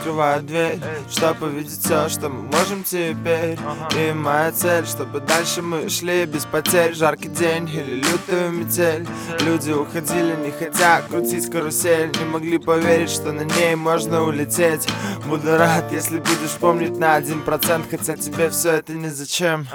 открываю дверь, чтобы увидеть все, что мы можем теперь. И моя цель, чтобы дальше мы шли без потерь. Жаркий день или лютую метель. Люди уходили, не хотя крутить карусель. Не могли поверить, что на ней можно улететь. Буду рад, если будешь помнить на 1%, хотя тебе все это ни зачем.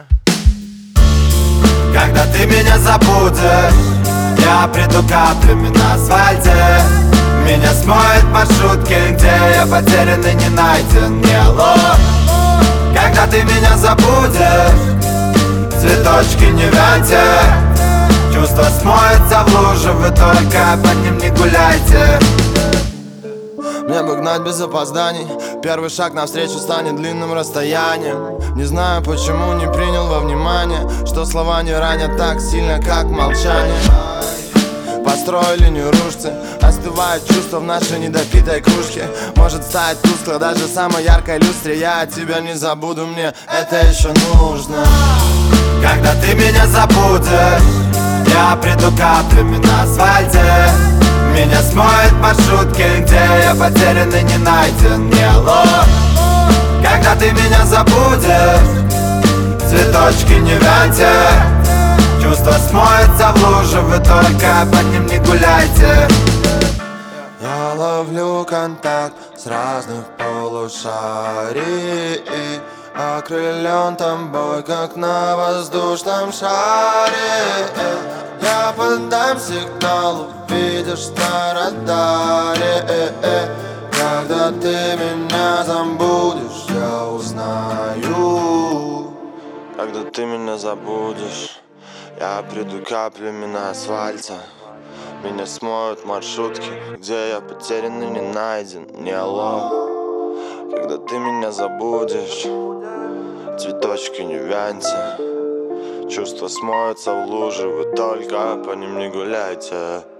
Когда ты меня забудешь, я приду каплями на асфальте. Меня смоет маршрутки, где я потерян и не найден. Не алло. Когда ты меня забудешь, цветочки не вяньте. Чувства смоются в луже, вы только по ним не гуляйте. Мне бы гнать без опозданий. Первый шаг навстречу станет длинным расстоянием. Не знаю, почему не принял во внимание, что слова не ранят так сильно, как молчание. Построй линию рушится, остывает чувство в нашей недопитой кружке. Может стать тускло даже самой яркой люстре. Я от тебя не забуду, мне это еще нужно. Когда ты меня забудешь, я приду каплями на асфальте. Меня смоет маршрутки, где я потерян и не найден. Не алло. Когда ты меня забудешь, цветочки не вяньте. Чувства смоются в луже, вы только по ним не гуляйте. Я ловлю контакт с разных полушарий, окрылен тобой, как на воздушном шаре. Я подам сигнал, увидишь на радаре. Когда ты меня забудешь, я узнаю. Когда ты меня забудешь, я приду каплями на асфальте. Меня смоют маршрутки, где я потерян и не найден. Не алло. Когда ты меня забудешь, цветочки не вяньте. Чувства смоются в луже, вы только по ним не гуляйте.